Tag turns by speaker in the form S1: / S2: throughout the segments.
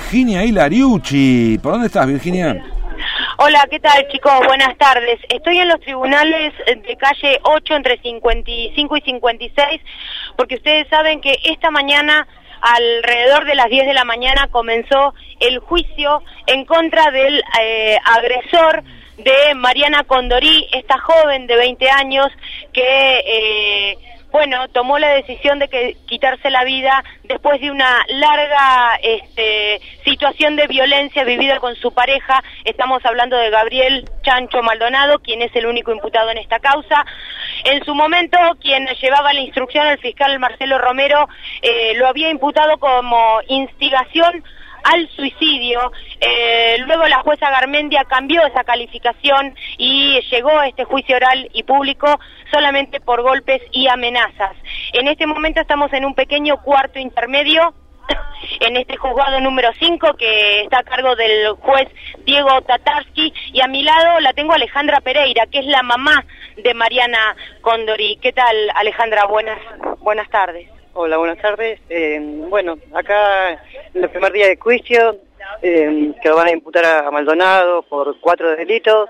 S1: Virginia Hilariucci. ¿Por dónde estás, Virginia?
S2: Hola, ¿qué tal, chicos? Buenas tardes. Estoy en los tribunales de calle 8 entre 55 y 56 porque ustedes saben que esta mañana, alrededor de las 10 de la mañana, comenzó el juicio en contra del agresor de Mariana Condorí, esta joven de 20 años que tomó la decisión de quitarse la vida después de una larga situación de violencia vivida con su pareja. Estamos hablando de Gabriel Chancho Maldonado, quien es el único imputado en esta causa. En su momento, quien llevaba la instrucción, el fiscal Marcelo Romero, lo había imputado como instigación al suicidio. Luego la jueza Garmendia cambió esa calificación y llegó a este juicio oral y público solamente por golpes y amenazas. En este momento estamos en un pequeño cuarto intermedio en este juzgado número 5 que está a cargo del juez Diego Tatarsky, y a mi lado la tengo Alejandra Pereira, que es la mamá de Mariana Condorí. ¿Qué tal, Alejandra? Buenas tardes.
S3: Hola, buenas tardes. Acá en el primer día de juicio, que lo van a imputar a Maldonado por 4 delitos.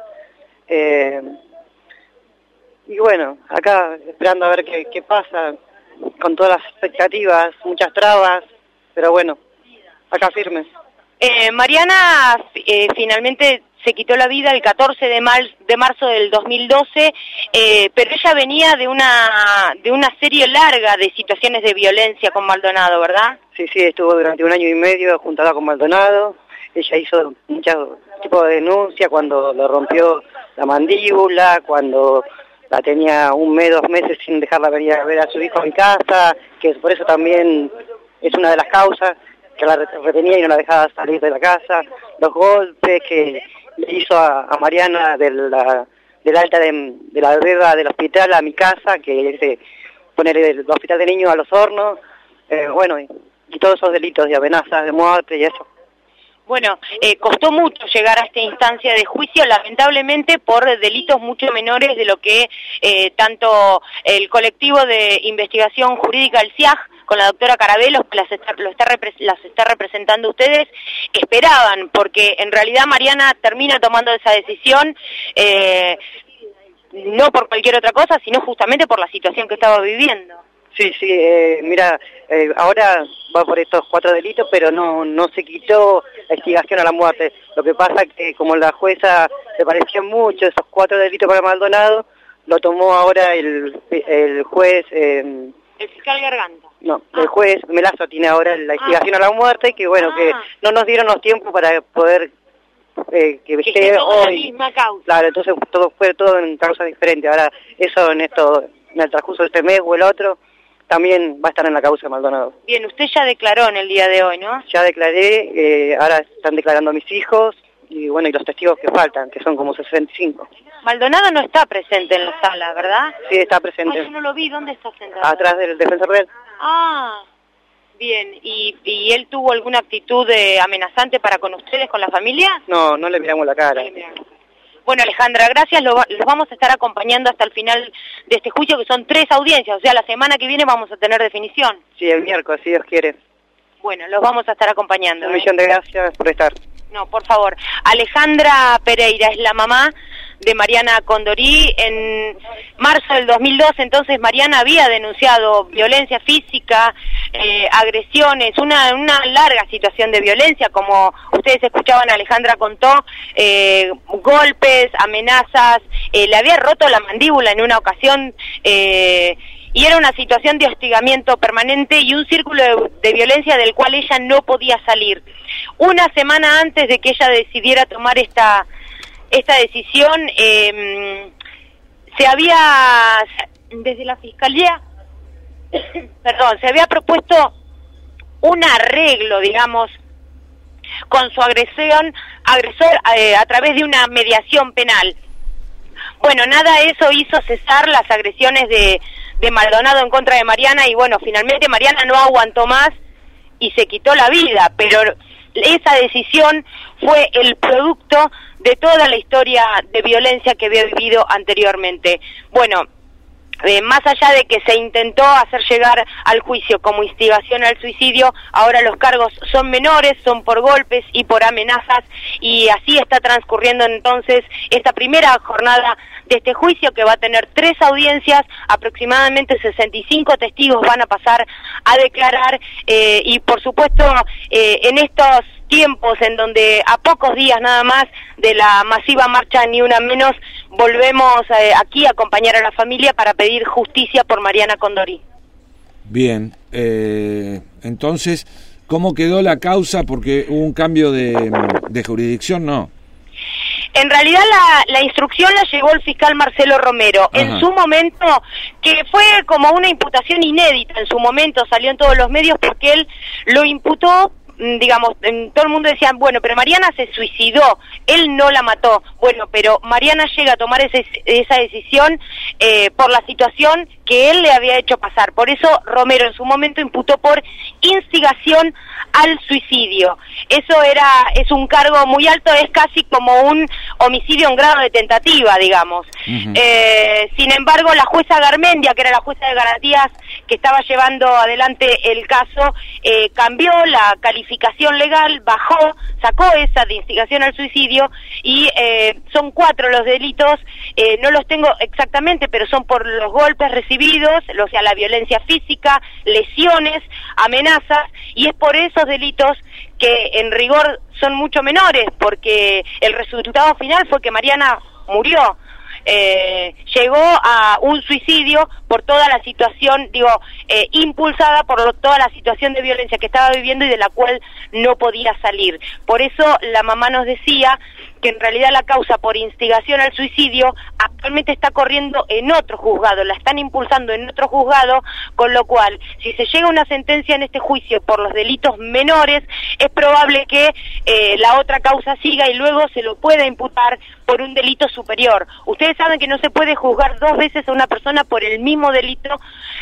S3: Acá esperando a ver qué pasa, con todas las expectativas, muchas trabas, pero bueno, acá firmes.
S2: Mariana finalmente se quitó la vida el 14 de marzo del 2012, pero ella venía de una serie larga de situaciones de violencia con Maldonado, ¿verdad?
S3: Sí, estuvo durante 1 año y medio juntada con Maldonado. Ella hizo muchos tipos de denuncias cuando le rompió la mandíbula, cuando la tenía 1 mes, 2 meses sin dejarla venir a ver a su hijo en casa, que por eso también es una de las causas, que la retenía y no la dejaba salir de la casa, los golpes que le hizo a Mariana del alta de la beba del hospital a mi casa, que es poner el hospital de niños a Los Hornos, y todos esos delitos de amenazas de muerte y eso.
S2: Bueno, costó mucho llegar a esta instancia de juicio, lamentablemente por delitos mucho menores de lo que tanto el colectivo de investigación jurídica, el CIAJ, con la doctora Carabello, que las está representando ustedes, esperaban, porque en realidad Mariana termina tomando esa decisión, no por cualquier otra cosa, sino justamente por la situación que estaba viviendo.
S3: Sí, ahora va por estos 4 delitos, pero no se quitó la instigación a la muerte. Lo que pasa es que como la jueza le pareció mucho esos 4 delitos para Maldonado, lo tomó ahora el juez...
S2: el fiscal Garganta.
S3: No, el juez Melazo tiene ahora la instigación a la muerte, que que no nos dieron los tiempos para poder... que esté hoy.
S2: La misma causa.
S3: Claro, entonces fue todo en causas diferentes. Ahora, eso en el transcurso de este mes o el otro, también va a estar en la causa de Maldonado.
S2: Bien, usted ya declaró en el día de hoy, ¿no?
S3: Ya declaré, ahora están declarando mis hijos, y los testigos que faltan, que son como 65.
S2: Maldonado no está presente en la sala, ¿verdad?
S3: Sí, está presente.
S2: Yo no lo vi, ¿dónde está sentado?
S3: Atrás del defensor de él.
S2: Bien, ¿y él tuvo alguna actitud amenazante para con ustedes, con la familia?
S3: No le miramos la cara.
S2: Bueno, Alejandra, gracias, los vamos a estar acompañando hasta el final de este juicio, que son 3 audiencias, o sea, la semana que viene vamos a tener definición.
S3: Sí, el miércoles, si Dios quiere.
S2: Bueno, los vamos a estar acompañando.
S3: 1.000.000 de gracias por estar.
S2: No, por favor. Alejandra Pereira es la mamá de Mariana Condorí. En marzo del 2012, entonces, Mariana había denunciado violencia física, agresiones, una larga situación de violencia, como ustedes escuchaban, Alejandra contó, golpes, amenazas, le había roto la mandíbula en una ocasión, y era una situación de hostigamiento permanente y un círculo de violencia del cual ella no podía salir. Una semana antes de que ella decidiera tomar esta decisión, desde la Fiscalía, se había propuesto un arreglo, digamos, con su agresor a través de una mediación penal. Bueno, nada de eso hizo cesar las agresiones de Maldonado en contra de Mariana, y finalmente Mariana no aguantó más y se quitó la vida, pero esa decisión fue el producto de toda la historia de violencia que había vivido anteriormente. Bueno, más allá de que se intentó hacer llegar al juicio como instigación al suicidio, ahora los cargos son menores, son por golpes y por amenazas, y así está transcurriendo entonces esta primera jornada de este juicio, que va a tener 3 audiencias, aproximadamente 65 testigos van a pasar a declarar, y por supuesto en estos tiempos en donde a pocos días nada más de la masiva marcha Ni Una Menos, volvemos aquí a acompañar a la familia para pedir justicia por Mariana Condori.
S1: Bien, entonces, ¿cómo quedó la causa? Porque hubo un cambio de jurisdicción, ¿no?
S2: En realidad la instrucción la llevó el fiscal Marcelo Romero. Ajá. En su momento, que fue como una imputación inédita, en su momento salió en todos los medios porque él lo imputó, digamos, todo el mundo decía, bueno, pero Mariana se suicidó, él no la mató. Bueno, pero Mariana llega a tomar esa decisión por la situación que él le había hecho pasar. Por eso Romero en su momento imputó por instigación al suicidio. Eso es un cargo muy alto, es casi como un homicidio en grado de tentativa, digamos. Uh-huh. Sin embargo, la jueza Garmendia, que era la jueza de garantías que estaba llevando adelante el caso, cambió la calificación legal, sacó esa de instigación al suicidio, y son 4 los delitos, no los tengo exactamente, pero son por los golpes recibidos, o sea, la violencia física, lesiones, amenazas, y es por esos delitos que en rigor son mucho menores, porque el resultado final fue que Mariana murió. Llegó a un suicidio por toda la situación, impulsada por toda la situación de violencia que estaba viviendo y de la cual no podía salir. Por eso la mamá nos decía que en realidad la causa por instigación al suicidio actualmente está corriendo en otro juzgado, la están impulsando en otro juzgado, con lo cual, si se llega a una sentencia en este juicio por los delitos menores, es probable que la otra causa siga y luego se lo pueda imputar por un delito superior. Ustedes saben que no se puede juzgar 2 veces a una persona por el mismo delito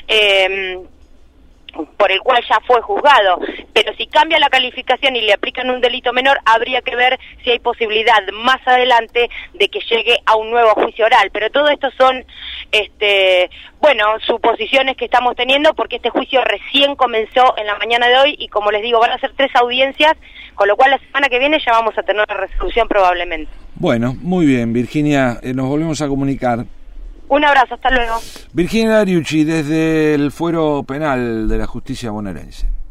S2: por el cual ya fue juzgado, pero si cambia la calificación y le aplican un delito menor, habría que ver si hay posibilidad más adelante de que llegue a un nuevo juicio oral. Pero todo esto son suposiciones que estamos teniendo, porque este juicio recién comenzó en la mañana de hoy, y como les digo, van a ser 3 audiencias, con lo cual la semana que viene ya vamos a tener la resolución probablemente.
S1: Bueno, muy bien, Virginia, nos volvemos a comunicar.
S2: Un abrazo, hasta luego.
S1: Virginia Lariucci, desde el Fuero Penal de la Justicia Bonaerense.